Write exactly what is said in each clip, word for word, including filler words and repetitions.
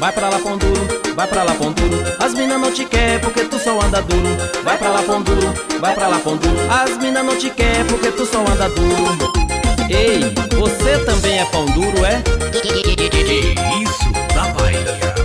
Vai pra lá pão duro, vai pra lá pão duro. As mina não te quer porque tu só anda duro. Vai pra lá pão duro, vai pra lá pão duro. As mina não te quer porque tu só anda duro. Ei, você também é pão duro, é? Isso da Bahia.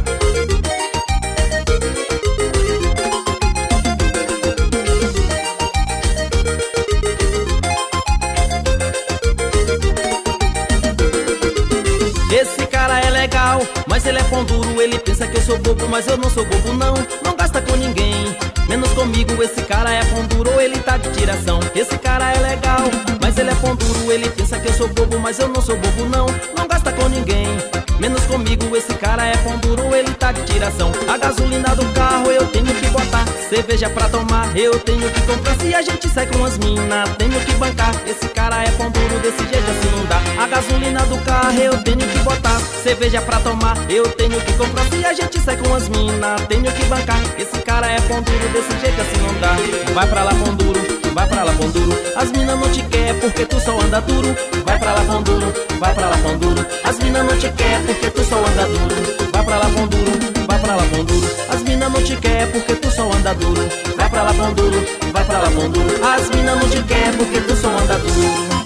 Esse cara é legal, mas ele é pão duro. Ele pensa que eu sou bobo, mas eu não sou bobo não. Não gasta com ninguém, menos comigo. Esse cara é pão duro ou ele tá de tiração. Esse cara é legal, mas ele é pão duro. Ele pensa que eu sou bobo, mas eu não sou bobo não. Não gasta com ninguém, menos comigo. Esse cara é pão duro ou ele tá de tiração. A gasolina do carro eu tenho que botar, cerveja pra tomar eu tenho que comprar. Se a gente sai com as minas, tenho que bancar. Esse cara é pão duro, desse jeito assim não dá. A gasolina do carro eu tenho que botar, cerveja pra tomar eu tenho que comprar. Se a gente sai com as minas, tenho que bancar. Esse cara é pão duro, desse jeito assim não dá. Vai pra lá pão duro, vai pra lá pão duro. As mina não te quer porque tu só anda duro. Vai pra lá pão duro, vai pra lá pão duro. As mina não te quer porque tu só anda duro. Vai pra lá pão duro, vai pra lá pão duro. As mina não te quer porque tu só anda duro. Vai pra lá pão duro, vai pra lá pão duro. As mina não te quer porque tu só anda duro.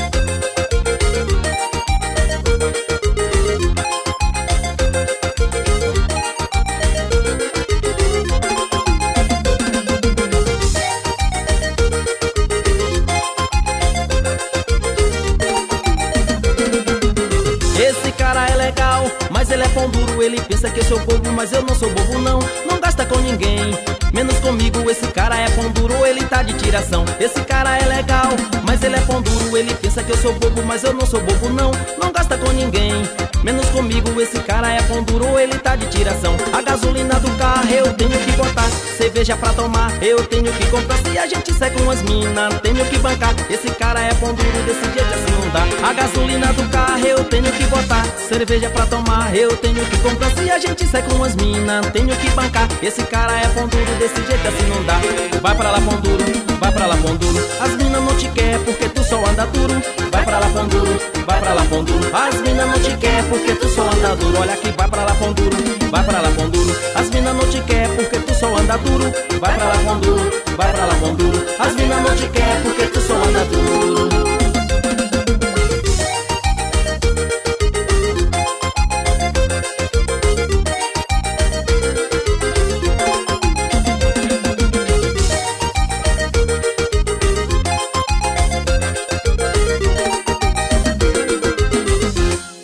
Esse cara é legal, mas ele é pão duro. Ele pensa que eu sou bobo, mas eu não sou bobo não. Não gasta com ninguém, menos comigo. Esse cara é pão duro ou ele tá de tiração. Esse cara é legal, mas ele é pão duro. Ele pensa que eu sou bobo, mas eu não sou bobo não. Não gasta com ninguém, menos comigo. Esse cara é pão duro ou ele tá de tiração. A gasolina do carro eu tenho que botar, cerveja pra tomar eu tenho que comprar. Se a gente sai com as minas, tenho que bancar. Esse cara é pão duro, desse jeito assim não dá. A gasolina do carro eu tenho que botar, cerveja pra tomar eu tenho que comprar. Se a gente sai com as minas, tenho que bancar. Esse cara é pão duro, desse jeito assim não dá. Vai pra lá pão duro, vai pra lá pão duro. As minas não te quer porque tu só anda duro. Vai pra lá pão duro, vai pra lá pão duro. As minas não te quer porque tu só anda duro. Olha aqui, vai pra lá pão duro, vai pra lá pão duro. As minas não te quer porque tu só anda duro. Vai pra lá pão duro, vai pra lá pão duro. As minas não te quer porque tu só anda duro.